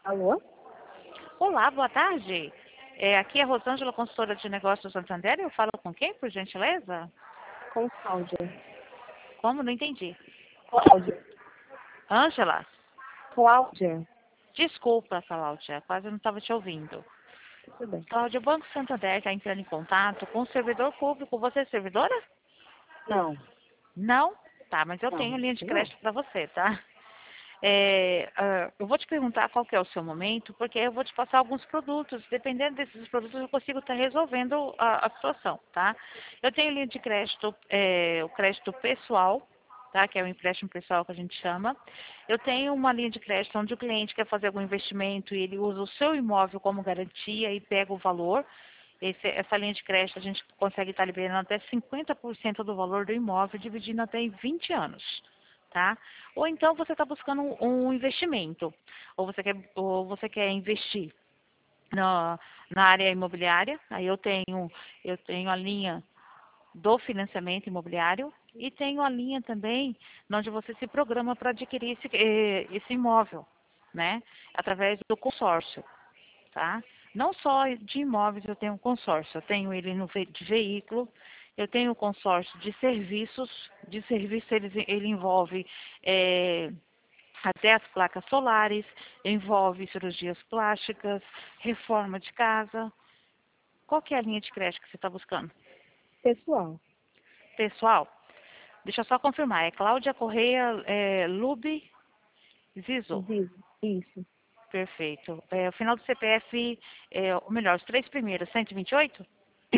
Alô? Olá, boa tarde. Aqui é a Rosângela, consultora de negócios do Santander. Eu falo com quem, por gentileza? Com Cláudia. Como? Não entendi. Cláudia. Ângela? Cláudia. Desculpa, Cláudia, quase não estava te ouvindo. Tudo bem. Cláudia, o Banco Santander está entrando em contato com o servidor público. Você é servidora? Não. Não? Tá, mas eu tenho Não. linha de Não. crédito para você, tá? Eu vou te perguntar qual que é o seu momento, porque eu vou te passar alguns produtos. Dependendo desses produtos, eu consigo estar resolvendo a situação, tá? Eu tenho linha de crédito, o crédito pessoal, tá? Que é o empréstimo pessoal que a gente chama. Eu tenho uma linha de crédito onde o cliente quer fazer algum investimento e ele usa o seu imóvel como garantia e pega o valor. Essa linha de crédito a gente consegue estar liberando até 50% do valor do imóvel, dividindo até em 20 anos. Tá? Ou então você está buscando um investimento, ou você quer investir na área imobiliária. Aí eu tenho a linha do financiamento imobiliário e tenho a linha também onde você se programa para adquirir esse imóvel, né? Através do consórcio, tá? Não só de imóveis eu tenho um consórcio, eu tenho ele de veículo, eu tenho um consórcio de serviço ele envolve até as placas solares, envolve cirurgias plásticas, reforma de casa. Qual que é a linha de crédito que você está buscando? Pessoal. Pessoal, deixa eu só confirmar, é Cláudia Correia Lube Zizo. Isso. Perfeito. O final do CPF, ou melhor, os três primeiros, 128?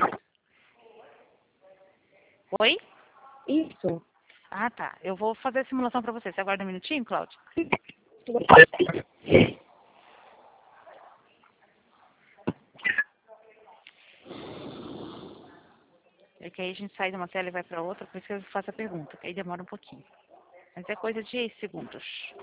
Oi? Isso. Ah, tá. Eu vou fazer a simulação para você. Você aguarda um minutinho, Cláudia? É que aí a gente sai de uma tela e vai para outra, por isso que eu faço a pergunta, que aí demora um pouquinho. Mas é coisa de segundos.